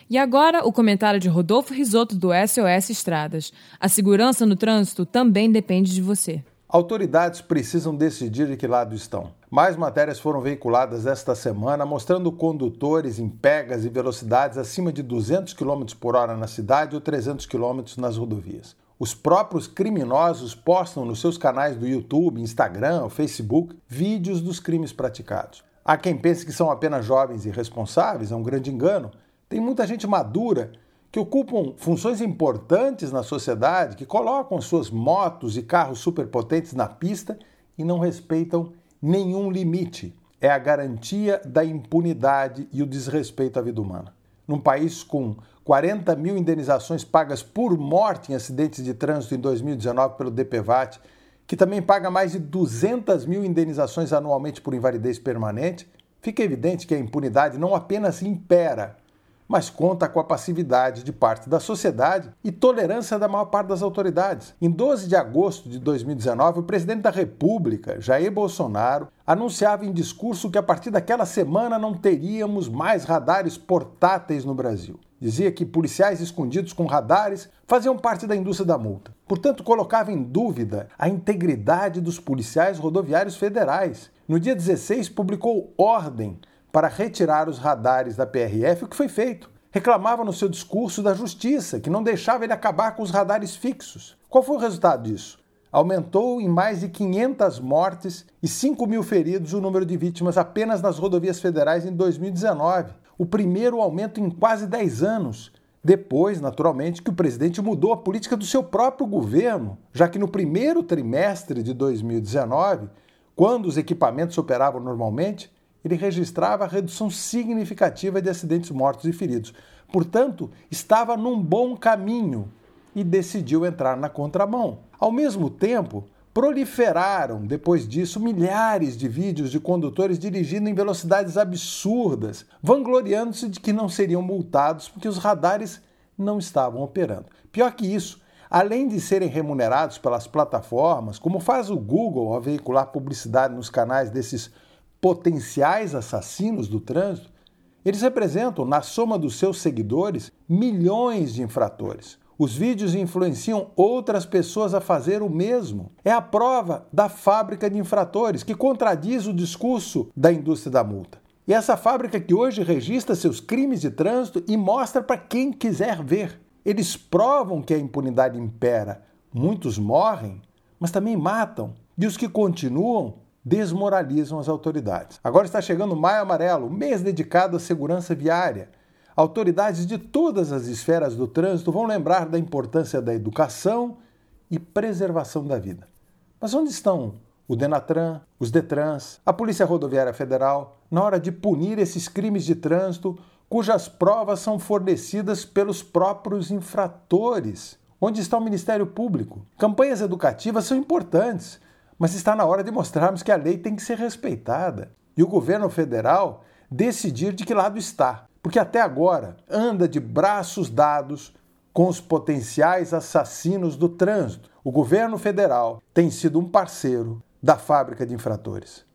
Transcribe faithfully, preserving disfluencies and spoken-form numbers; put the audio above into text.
E agora, o comentário de Rodolfo Risotto, do S O S Estradas. A segurança no trânsito também depende de você. Autoridades precisam decidir de que lado estão. Mais matérias foram veiculadas esta semana mostrando condutores em pegas e velocidades acima de duzentos quilômetros por hora na cidade ou trezentos quilômetros nas rodovias. Os próprios criminosos postam nos seus canais do YouTube, Instagram ou Facebook vídeos dos crimes praticados. Há quem pense que são apenas jovens irresponsáveis, é um grande engano. Tem muita gente madura que ocupam funções importantes na sociedade, que colocam suas motos e carros superpotentes na pista e não respeitam nenhum limite. É a garantia da impunidade e o desrespeito à vida humana. Num país com quarenta mil indenizações pagas por morte em acidentes de trânsito em dois mil e dezenove pelo D P V A T, que também paga mais de duzentas mil indenizações anualmente por invalidez permanente, fica evidente que a impunidade não apenas impera, mas conta com a passividade de parte da sociedade e tolerância da maior parte das autoridades. Em doze de agosto de dois mil e dezenove, o presidente da República, Jair Bolsonaro, anunciava em discurso que a partir daquela semana não teríamos mais radares portáteis no Brasil. Dizia que policiais escondidos com radares faziam parte da indústria da multa. Portanto, colocava em dúvida a integridade dos policiais rodoviários federais. No dia dezesseis, publicou ordem para retirar os radares da P R F, o que foi feito. Reclamava no seu discurso da justiça, que não deixava ele acabar com os radares fixos. Qual foi o resultado disso? Aumentou em mais de quinhentas mortes e cinco mil feridos o número de vítimas apenas nas rodovias federais em dois mil e dezenove. O primeiro aumento em quase dez anos. Depois, naturalmente, que o presidente mudou a política do seu próprio governo, já que no primeiro trimestre de dois mil e dezenove, quando os equipamentos operavam normalmente, ele registrava a redução significativa de acidentes mortos e feridos. Portanto, estava num bom caminho e decidiu entrar na contramão. Ao mesmo tempo, proliferaram, depois disso, milhares de vídeos de condutores dirigindo em velocidades absurdas, vangloriando-se de que não seriam multados porque os radares não estavam operando. Pior que isso, além de serem remunerados pelas plataformas, como faz o Google ao veicular publicidade nos canais desses potenciais assassinos do trânsito, eles representam, na soma dos seus seguidores, milhões de infratores. Os vídeos influenciam outras pessoas a fazer o mesmo. É a prova da fábrica de infratores, que contradiz o discurso da indústria da multa. E essa fábrica que hoje registra seus crimes de trânsito e mostra para quem quiser ver. Eles provam que a impunidade impera. Muitos morrem, mas também matam. E os que continuam desmoralizam as autoridades. Agora está chegando o Maio Amarelo, mês dedicado à segurança viária. Autoridades de todas as esferas do trânsito vão lembrar da importância da educação e preservação da vida. Mas onde estão o Denatran, os Detrans, a Polícia Rodoviária Federal, na hora de punir esses crimes de trânsito cujas provas são fornecidas pelos próprios infratores? Onde está o Ministério Público? Campanhas educativas são importantes, mas está na hora de mostrarmos que a lei tem que ser respeitada e o governo federal decidir de que lado está, porque até agora anda de braços dados com os potenciais assassinos do trânsito. O governo federal tem sido um parceiro da fábrica de infratores.